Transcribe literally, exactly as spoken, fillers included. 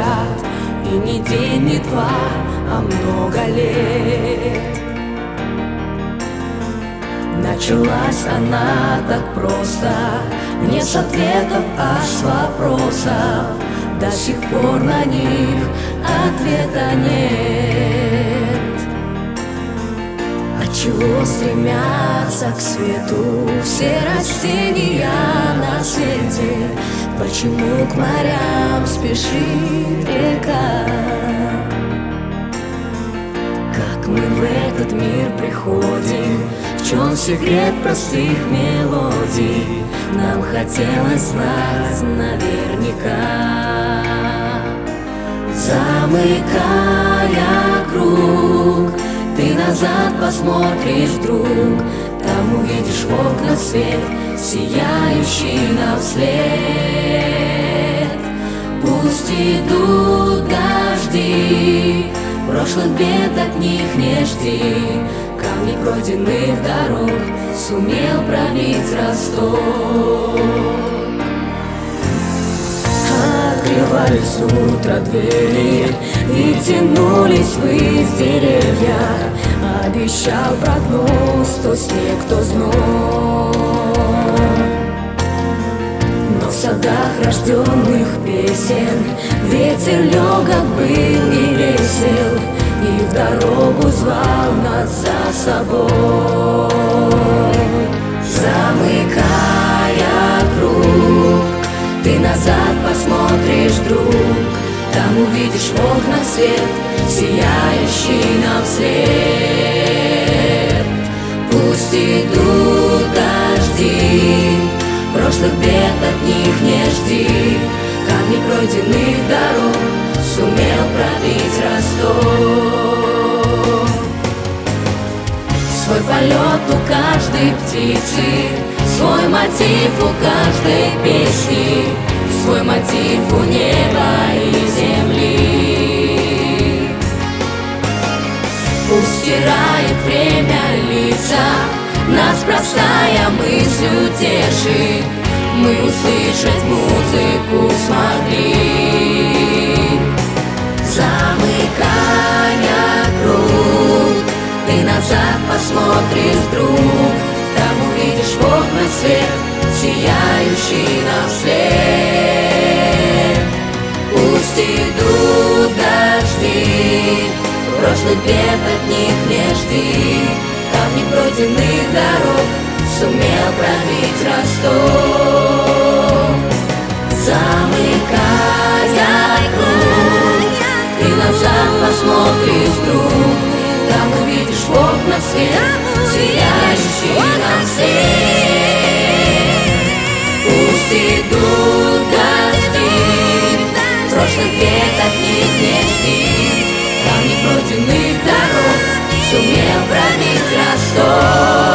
взгляд, и не день, не два, а много лет. Началась она так просто, не с ответов, а с вопросов. До сих пор на них ответа нет. Отчего стремятся к свету все растения на свете? Почему к морям спешит река? Как мы в этот мир приходим? В чем секрет простых мелодий? Нам хотелось знать наверняка. Замыкая круг, ты назад посмотришь вдруг, там увидишь в окнах свет, сияющий нам вслед. Пусть идут дожди, прошлых бед от них не жди. Камни пройденных дорог сумел пробить Росток. Открывались утро двери и тянулись ввысь деревья. Обещал прогноз то снег, то зной. Но в садах рожденных песен ветер легок был и весел, и в дорогу звал нас за собой. Замыкая круг, ты назад посмотришь вдруг, там увидишь в окнах свет, сияющий нам вслед. Пусть идут дожди, прошлых бед от них не жди. Камни пройденных дорог сумел пробить Росток. Свой полет у каждой птицы, свой мотив у каждой песни, свой мотив у неба и земли. Пусть стирает время лица, нас простая мысль утешит, мы услышать музыку смогли. Замыкая круг, ты назад посмотришь вдруг, там увидишь в окнах свет, сияющий нам вслед. Пусть идут дожди, прошлых бед от них не жди. Камни пройденных дорог сумел пробить Росток. Замыкая круг, ты назад посмотришь вдруг, там увидишь в окнах свет, сияющий нам вслед. Пусть идут дожди, прошлых бед от них не жди. Камни пройденных дорог сумел пробить Росток.